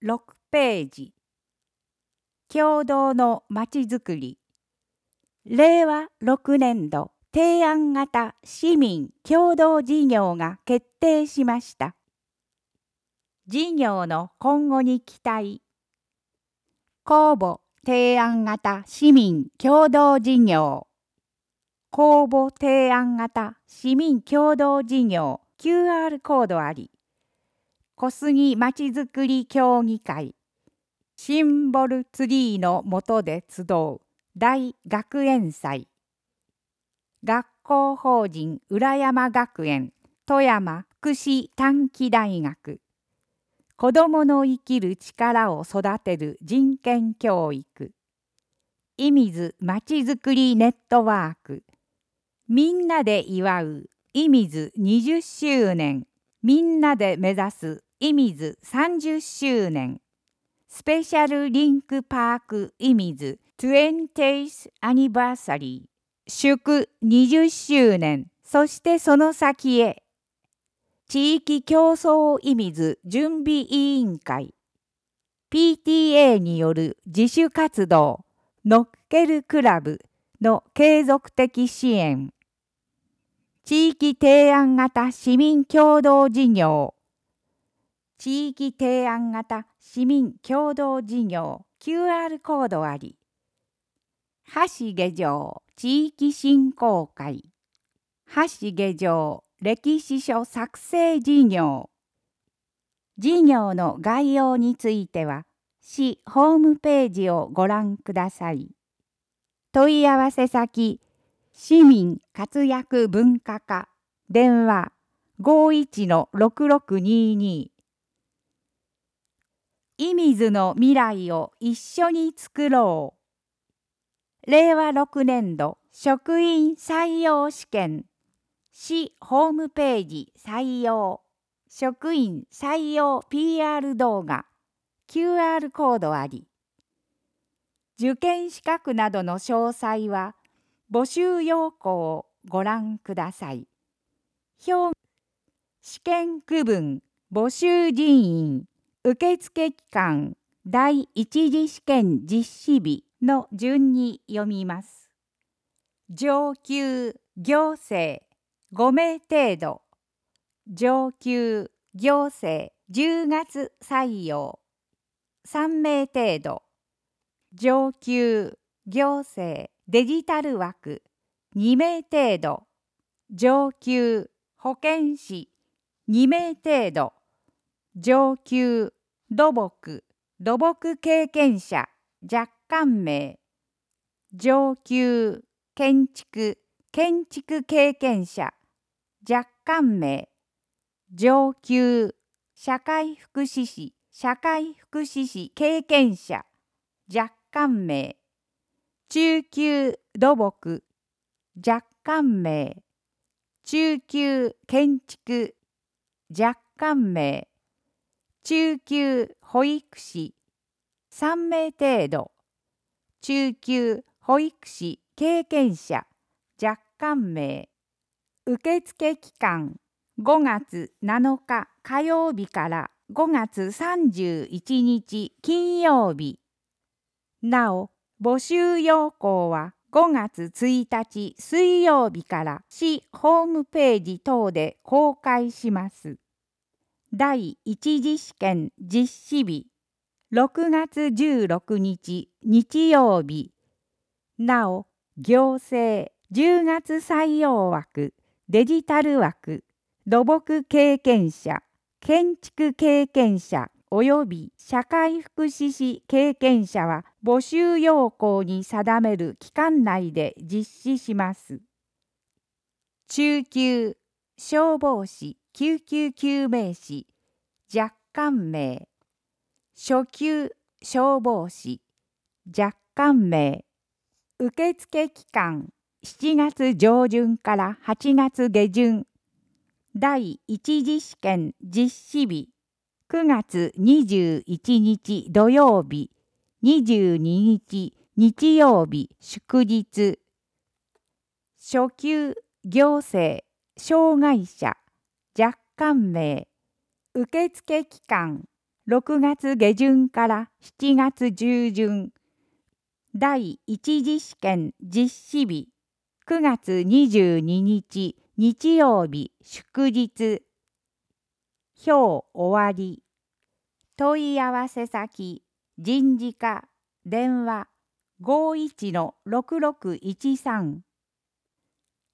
6ページ。共同のまちづくり。令和6年度提案型市民共同事業が決定しました。事業の今後に期待。公募提案型市民共同事業。公募提案型市民共同事業 QR コードあり。小杉まちづくり協議会。シンボルツリーの下で集う大学園祭。学校法人浦山学園富山福祉短期大学。子どもの生きる力を育てる人権教育。射水まちづくりネットワーク。みんなで祝う射水20周年。みんなで目指す射水30周年。スペシャルリンクパーク射水 20th Anniversary 祝20周年、そしてその先へ。地域競争射水準備委員会 PTA による自主活動ノッケルクラブの継続的支援。地域提案型市民共同事業地域提案型市民共同事業 QR コードあり。橋下城地域振興会橋下城歴史書作成事業事業の概要については市ホームページをご覧ください。問い合わせ先市民活躍文化課電話 51-6622射水の未来を一緒に作ろう。令和6年度職員採用試験市ホームページ採用職員採用 PR 動画 QR コードあり。受験資格などの詳細は募集要項をご覧ください。表試験区分募集人員受付期間第一次試験実施日の順に読みます。上級行政5名程度上級行政10月採用3名程度上級行政デジタル枠2名程度上級保健師2名程度上級土木経験者若干名上級建築経験者若干名上級社会福祉士経験者若干名中級土木若干名中級建築若干名中級保育士3名程度中級保育士経験者若干名受付期間5月7日火曜日から5月31日金曜日。なお、募集要項は5月1日水曜日から市ホームページ等で公開します。第一次試験実施日6月16日日曜日。なお、行政10月採用枠、デジタル枠、土木経験者、建築経験者及び社会福祉士経験者は募集要項に定める期間内で実施します。中級消防士、救急救命士、若干名初級消防士、若干名受付期間7月上旬から8月下旬第一次試験実施日9月21日土曜日22日日曜日祝日初級行政障害者若干名受付期間 6月下旬から7月中旬。第一次試験実施日9月22日日曜日祝日。表終わり。問い合わせ先人事課電話51-6613